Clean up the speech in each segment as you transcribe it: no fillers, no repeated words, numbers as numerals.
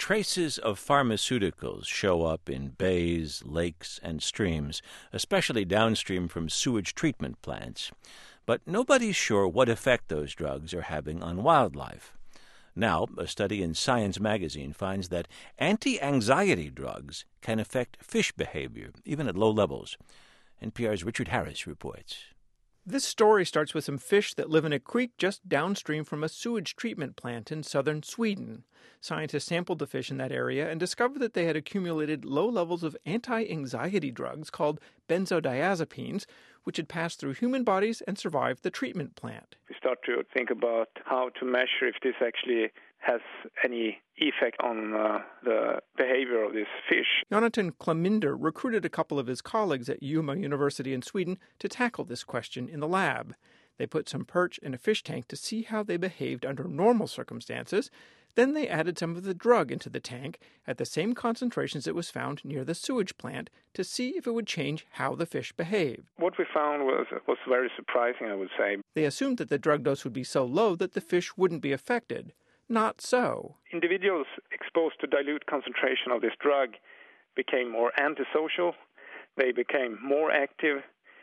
Traces of pharmaceuticals show up in bays, lakes, and streams, especially downstream from sewage treatment plants. But nobody's sure what effect those drugs are having on wildlife. Now, a study in Science magazine finds that anti-anxiety drugs can affect fish behavior, even at low levels. NPR's Richard Harris reports. This story starts with some fish that live in a creek just downstream from a sewage treatment plant in southern Sweden. Scientists sampled the fish in that area and discovered that they had accumulated low levels of anti-anxiety drugs called benzodiazepines, which had passed through human bodies and survived the treatment plant. We start to think about how to measure if this actually has any effect on the behavior of this fish. Jonathan Kleminder recruited a couple of his colleagues at Umeå University in Sweden to tackle this question in the lab. They put some perch in a fish tank to see how they behaved under normal circumstances. Then they added some of the drug into the tank at the same concentrations it was found near the sewage plant to see if it would change how the fish behaved. What we found was very surprising, I would say. They assumed that the drug dose would be so low that the fish wouldn't be affected. Not so. Individuals exposed to dilute concentration of this drug became more antisocial, they became more active,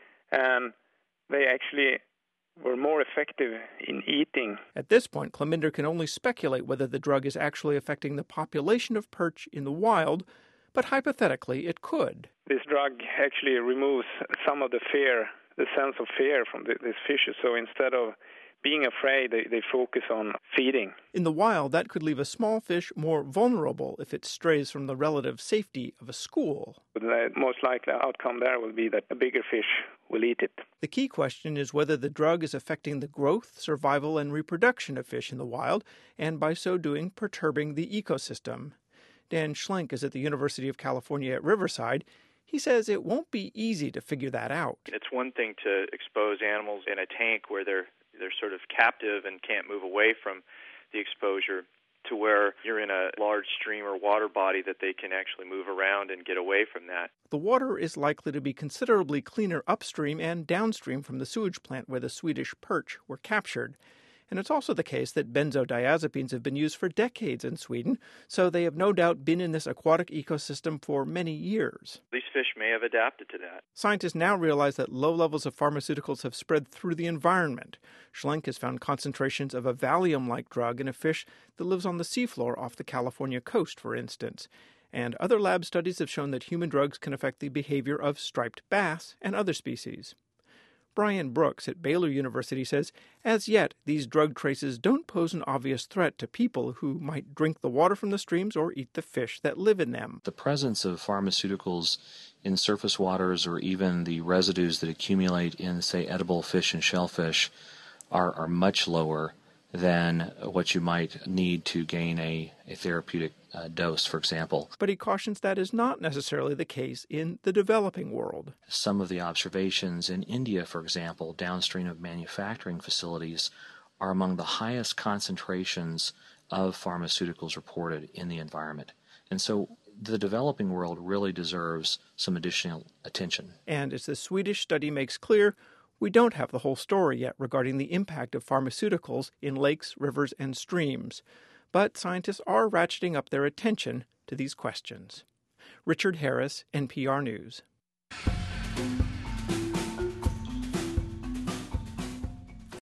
and they actually were more effective in eating. At this point, Kleminder can only speculate whether the drug is actually affecting the population of perch in the wild, but hypothetically it could. This drug actually removes some of the fear, the sense of fear from these fishes, so instead of being afraid, they focus on feeding. In the wild, that could leave a small fish more vulnerable if it strays from the relative safety of a school. The most likely outcome there will be that a bigger fish will eat it. The key question is whether the drug is affecting the growth, survival, and reproduction of fish in the wild, and by so doing, perturbing the ecosystem. Dan Schlenk is at the University of California at Riverside. He says it won't be easy to figure that out. It's one thing to expose animals in a tank where they're sort of captive and can't move away from the exposure, to where you're in a large stream or water body that they can actually move around and get away from that. The water is likely to be considerably cleaner upstream and downstream from the sewage plant where the Swedish perch were captured. And it's also the case that benzodiazepines have been used for decades in Sweden, so they have no doubt been in this aquatic ecosystem for many years. These fish may have adapted to that. Scientists now realize that low levels of pharmaceuticals have spread through the environment. Schlenk has found concentrations of a Valium-like drug in a fish that lives on the seafloor off the California coast, for instance. And other lab studies have shown that human drugs can affect the behavior of striped bass and other species. Brian Brooks at Baylor University says, as yet, these drug traces don't pose an obvious threat to people who might drink the water from the streams or eat the fish that live in them. The presence of pharmaceuticals in surface waters, or even the residues that accumulate in, say, edible fish and shellfish, are much lower than what you might need to gain a therapeutic dose, for example. But he cautions that is not necessarily the case in the developing world. Some of the observations in India, for example, downstream of manufacturing facilities, are among the highest concentrations of pharmaceuticals reported in the environment. And so the developing world really deserves some additional attention. And as the Swedish study makes clear, we don't have the whole story yet regarding the impact of pharmaceuticals in lakes, rivers, and streams. But scientists are ratcheting up their attention to these questions. Richard Harris, NPR News.